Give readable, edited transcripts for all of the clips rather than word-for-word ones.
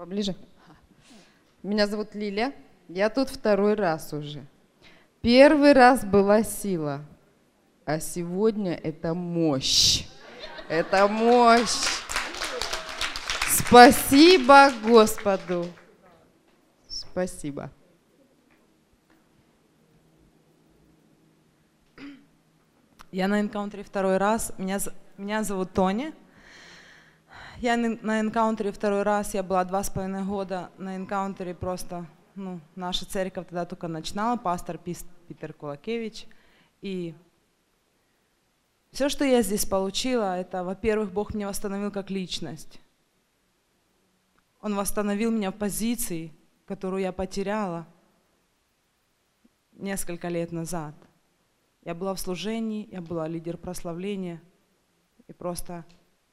Поближе. Меня зовут Лиля. Я тут второй раз уже. Первый раз была сила, а сегодня это мощь. Это мощь. Спасибо Господу. Спасибо. Я на энкаунтере второй раз. Меня зовут Тоня. Я на энкаунтере второй раз. Я была 2,5 года на энкаунтере просто. Наша церковь тогда только начинала, пастор Питер Кулакевич. И все, что я здесь получила, это, во-первых, Бог меня восстановил как личность. Он восстановил меня в позиции, которую я потеряла несколько лет назад. Я была в служении, я была лидер прославления, и просто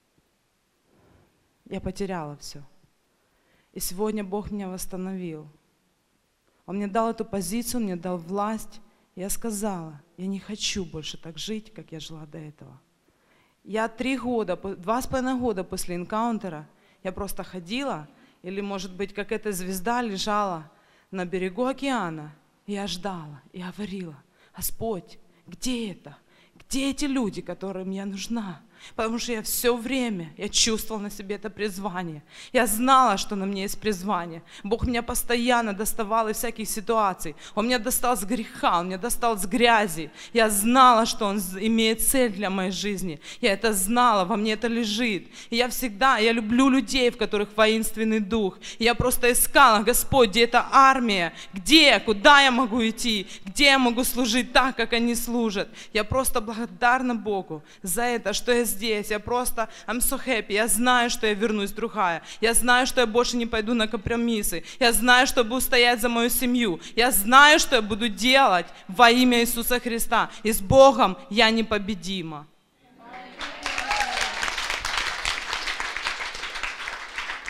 я потеряла все. И сегодня Бог меня восстановил. Он мне дал эту позицию, он мне дал власть. Я сказала, я не хочу больше так жить, как я жила до этого. Я 2,5 года после энкаунтера, я просто ходила, или, может быть, как эта звезда лежала на берегу океана. И я ждала, и говорила, Господь, где это? Где эти люди, которым я нужна? Потому что я все время, я чувствовала на себе это призвание. Я знала, что на мне есть призвание. Бог меня постоянно доставал из всяких ситуаций. Он меня достал с греха, Он меня достал с грязи. Я знала, что Он имеет цель для моей жизни. Я это знала, во мне это лежит. И я люблю людей, в которых воинственный дух. И я просто искала, Господь, где эта армия? Где? Куда я могу идти? Где я могу служить так, как они служат? Я просто благодарна Богу за это, что я здесь. Я просто, I'm so happy. Я знаю, что я вернусь другая. Я знаю, что я больше не пойду на компромиссы. Я знаю, что я буду стоять за мою семью. Я знаю, что я буду делать во имя Иисуса Христа. И с Богом я непобедима.